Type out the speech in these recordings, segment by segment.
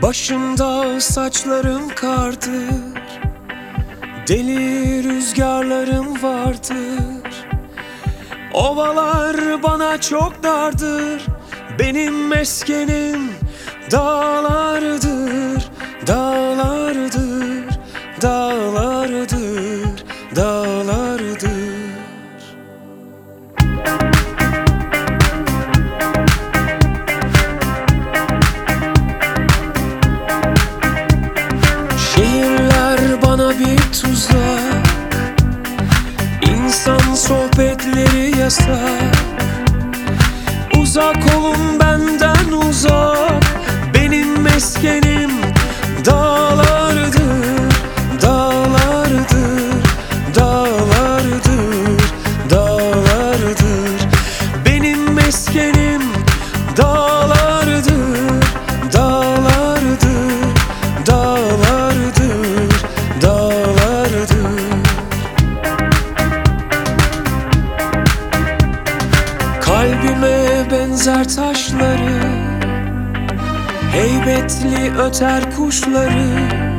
Başımda saçlarım kardır, deli rüzgarlarım vardır. Ovalar bana çok dardır, benim meskenim dağlardır, dağlardır, dağlardır, dağlardır. Şehirler bana bir tuzak, İnsan sohbetleri yasak. Uzak olun benden uzak, benim meskenim dağlardır, dağlardır, dağlardır, dağlardır. Benim meskenim dağlardır, dağlardır, dağlardır, dağlardır. Kalbime benzer taşları, heybetli öter kuşları.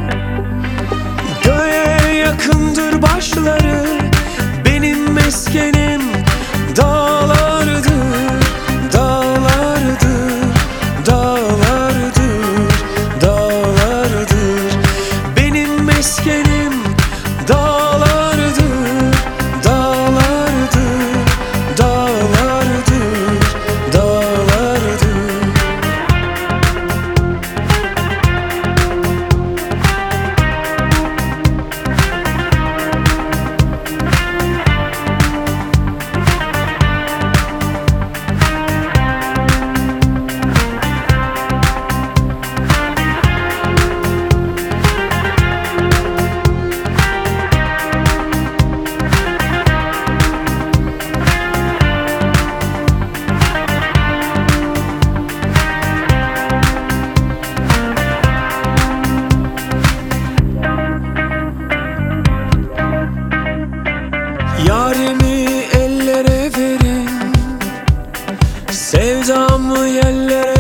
Göğe yakındır başları, benim meskenim dağlardır, dağlardır, dağlardır, dağlardır. Benim meskenim dağlardır, dağlardır, dağlardır, dağlardır. Yarimi ellere verin, sevdamı yerlere